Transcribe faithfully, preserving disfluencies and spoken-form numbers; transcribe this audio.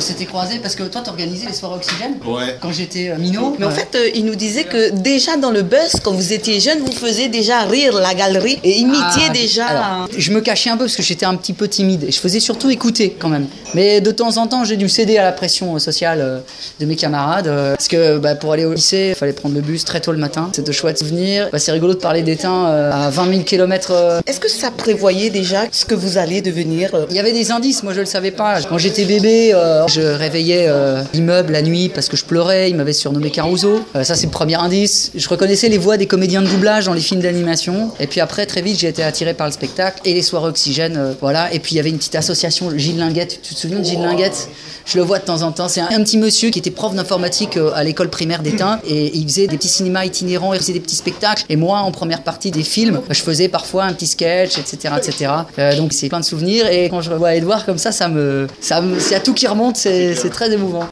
s'était croisés parce que toi, t'organisais les soirées Oxygène. Ouais. Quand j'étais euh, minot. Mais en Ouais. fait, euh, il nous disait que déjà dans le buzz, quand vous étiez jeune, vous faisiez déjà rire la galerie et imitiez Ah, déjà. alors, je me cachais un peu parce que j'étais un petit peu timide et je faisais surtout écouter quand même. Mais de temps en temps, j'ai dû céder à la pression sociale euh, de mes camarades euh, parce que bah, pour aller au lycée, il fallait prendre le bus très tôt le matin. C'est de chouettes souvenirs. Bah, c'est rigolo de parler d'étain euh, à vingt mille kilomètres. Euh. Est-ce que ça prévoyait déjà ce que vous alliez devenir euh, Il y avait des indices, moi je le savais pas. Quand j'étais bébé, euh, je réveillais euh, l'immeuble la nuit parce que je pleurais. Ils m'avaient surnommé Caruso. Euh, ça c'est le premier indice. Je reconnaissais les voix des comédiens de doublage dans les films d'animation. Et puis après, très vite, j'ai été attiré par le spectacle et les soirées Oxygène. Euh, voilà. Et puis il y avait une petite association, Gilles Linguette. Tu te souviens de Gilles Linguette ? Je le vois de temps en temps. C'est un, un petit monsieur qui était prof d'informatique euh, à l'école primaire d'Étain et il faisait des petits cinémas itinérants, il faisait des petits spectacles. Et moi, en première partie des films, je faisais parfois un petit sketch, et cetera, et cetera. Euh, donc c'est plein de souvenirs. Et quand je revois Edouard comme ça, ça me, ça me, c'est à tout qui remonte. C'est, c'est très émouvant.